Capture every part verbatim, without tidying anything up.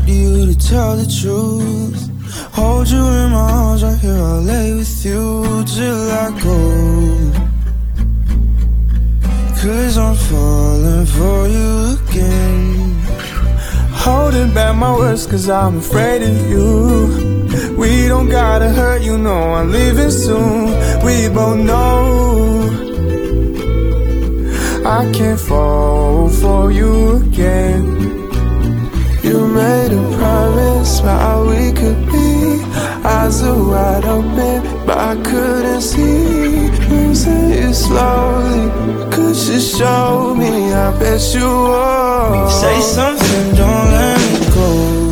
to you to tell the truth. Hold you in my arms right here, I'll lay with you till I go. Cause I'm falling for you again. Holding back my words cause I'm afraid of you. We don't gotta hurt, you know I'm leaving soon. We both know I can't fall for you again. You made a promise about we could be. Eyes are wide open, but I couldn't see. You say it slowly, could you show me? I bet you would. Say something, don't let me go.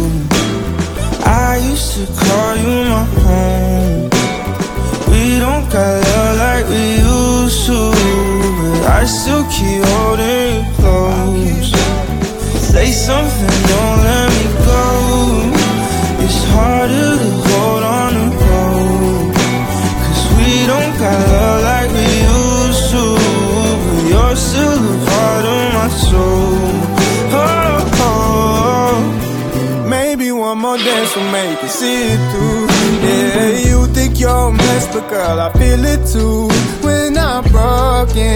I used to call you my home. We don't got love like we used to, but I still keep holding you close. Say something, don't let me go. It's harder to hold on the road, cause we don't got love like we used to, but you're still a part of my soul. Oh, oh. Maybe one more dance will make you see it through. Yeah, you think you're a mess, but girl, I feel it too. When I'm broken,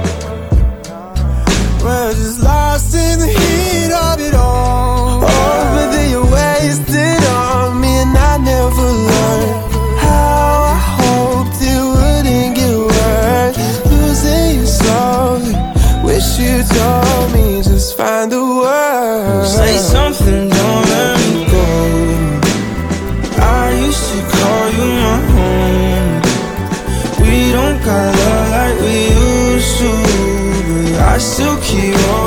we're just lost in the heat of it all. Oh, but then you wasted on me and I never learned how I hoped it wouldn't get worse. Losing you slowly, wish you told me, just find the words. Say something, don't let me go. I used to call you my home. We don't got love like we used to, but I still keep on